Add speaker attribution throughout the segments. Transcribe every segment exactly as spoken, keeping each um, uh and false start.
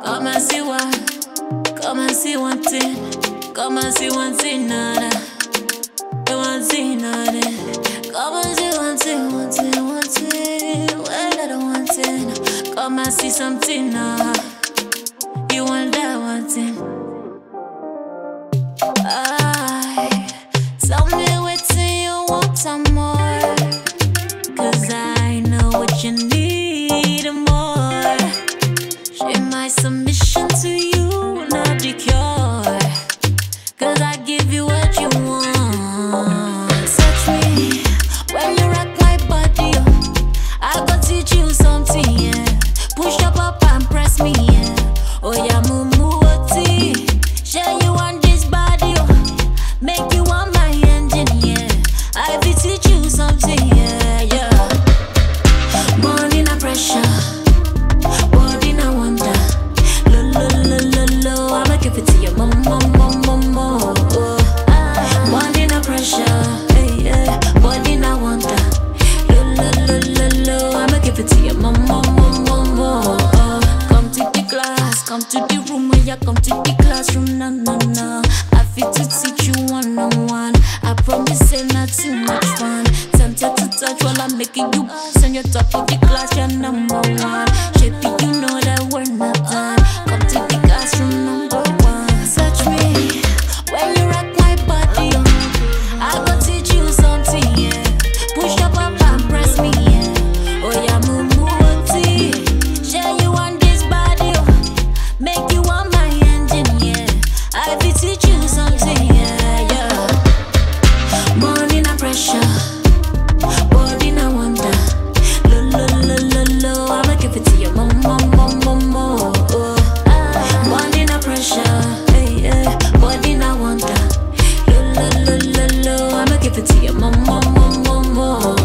Speaker 1: Come and see what, come and see one thing, come and see one thing, nada. You want see nada. Come and see one thing, one thing, one thing. Well, I don't want it. Come and see something now. You want that one thing. I tell me what's in you want some more. Cause I know what you need more. Share my submission to you, not the cure. Cause I give you what you want. Touch me when you rock my body, oh. I go teach you something, yeah. Push up up and press me, yeah. Oh yeah, mumu oti. Share you on this body, oh. Make you on my engine, yeah. I will teach you something, yeah, yeah. Money no pressure, body no wonder. Lo lo lo lo lo, I'ma give it to you, mom mom mom mom mom. Money no pressure, hey yeah. Body no wonder. Lo lo lo lo lo, I'ma give it to you, mom mom mom mom mom. Come to the class, come to the room where you come to the classroom, no no no. I fit to teach you one on one. I promise it's not too much fun. Tempted to touch while I'm making you bounce on your top of the class, you're number one. Shapey, you know that we're not done. Come to the classroom, number one. Touch me when you rock my body, oh. I go teach you something, yeah. Push up up and press me, yeah. Oh yeah, mumu oti. Share you on this body, oh. Make you on my engine, yeah. I will teach you something, yeah, yeah. Money no pressure, body no wonder. Lo lo lo lo lo, I'ma give it to you, mom mom mom mom mom. Money no pressure, hey yeah. Body no wonder. Lo lo lo lo lo, I'ma give it to you, mom mom mom mom mom.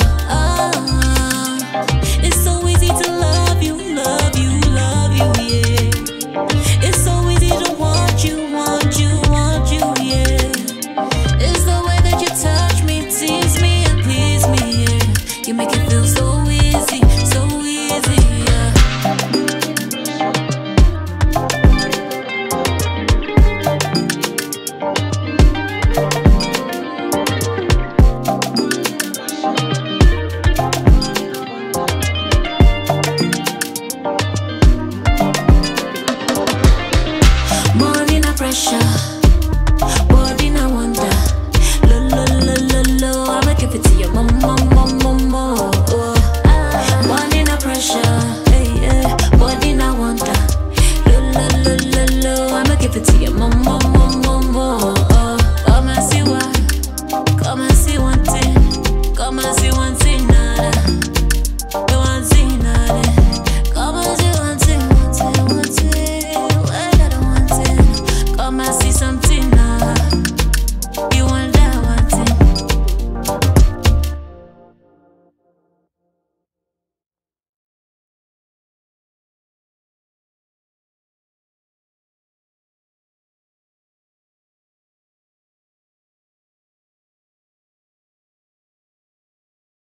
Speaker 1: It's so easy to love you, love you, love you, yeah. It's so easy to want you, want you, want you, yeah. It's the way that you touch me, tease me and please me, yeah. You make it feel so easy, so easy, yeah. Money no pressure,